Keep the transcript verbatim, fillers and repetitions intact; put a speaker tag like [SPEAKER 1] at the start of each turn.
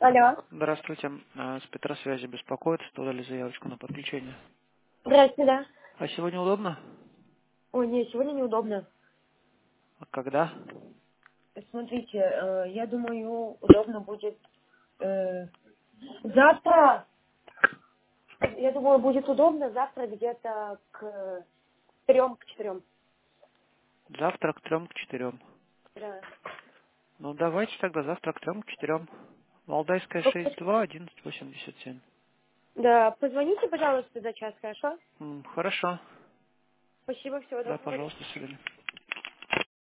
[SPEAKER 1] Алло.
[SPEAKER 2] Здравствуйте. А, С Петросвязи беспокоит, подали заявочку на подключение.
[SPEAKER 1] Здрасте, да.
[SPEAKER 2] А сегодня удобно?
[SPEAKER 1] Ой, нет, сегодня неудобно.
[SPEAKER 2] А когда?
[SPEAKER 1] Смотрите, э, я думаю, удобно будет э, завтра. Я думаю, будет удобно завтра где-то к трем, к четырем.
[SPEAKER 2] Завтра к трем, к четырем.
[SPEAKER 1] Да.
[SPEAKER 2] Ну, давайте тогда завтра к трем, к четырем. Валдайская шесть два одиннадцать восемьдесят семь.
[SPEAKER 1] Да, позвоните, пожалуйста, за час, хорошо?
[SPEAKER 2] М, Хорошо.
[SPEAKER 1] Спасибо, всего
[SPEAKER 2] Да,
[SPEAKER 1] доброго.
[SPEAKER 2] пожалуйста, до свидания.